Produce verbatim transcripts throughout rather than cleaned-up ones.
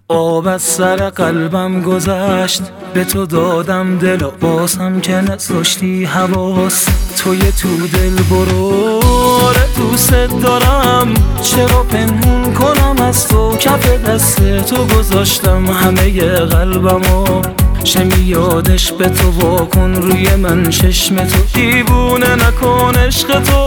آب از سر قلبم گذشت، به تو دادم دل و بازم که نذاشتی حواس. توی تو دل برو، آره دوست دارم، چرا پنهون کنم از تو؟ کف دست تو گذاشتم همه قلبمو، شمی یادش به تو واکن روی من چشم تو، دیوونه نکن عشق تو.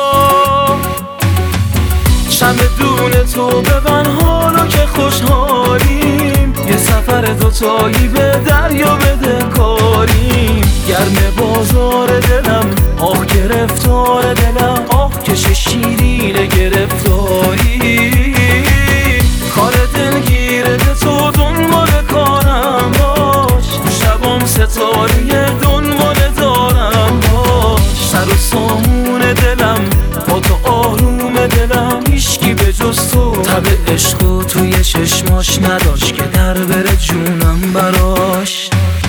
شمع دون تو ببن حالا که خوشحالیم، یه سفر دوتایی به دریا بده کاریم. گرم بازار دلم، آه گرفتار دلم، آه کش شیرین گرفتاری. کار دلگیره به تو دنبال کارم باش، شبام ستاری دنبال دارم باش. سر و سامون دلم با تو آروم دلم، هیچکی به جز تو تب عشق و توی چشماش نداشت که در بره جونم براش.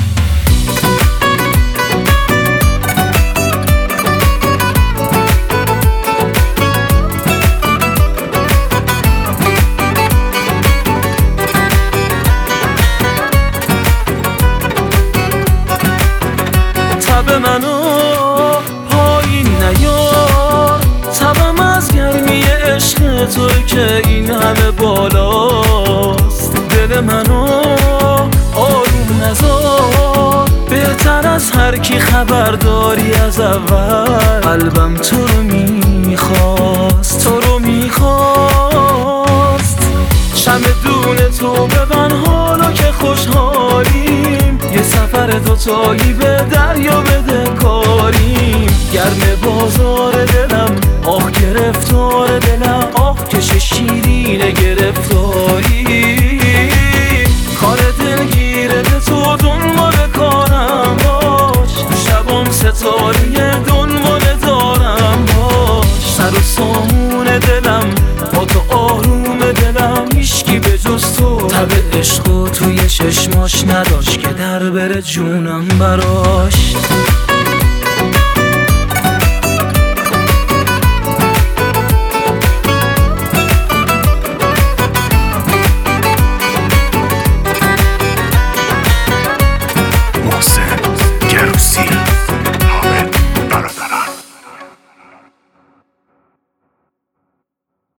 تب منو پایین نیار، تبم از گرمی عشق توی که این همه بالاست. دل منو آروم نذار، بهتر از هر کی خبرداری از اول. قلبم تو رو میخواست، تو رو میخواست. شمع دون تو ببن حالا که خوشحالیم، یه سفر دوتایی به دریا بده کاریم. گرم بازار دلم، آه گرفتار دلم، آه کش شیرین گرفتاری. کار دلگیره به تو دنبال کارم باش، شبام ستاری دنبال دارم باش. سر و سامون دلم با تو آروم دلم، هیچکی به جز تو تب عشق و توی چشماش نداشت که در بره جونم براش.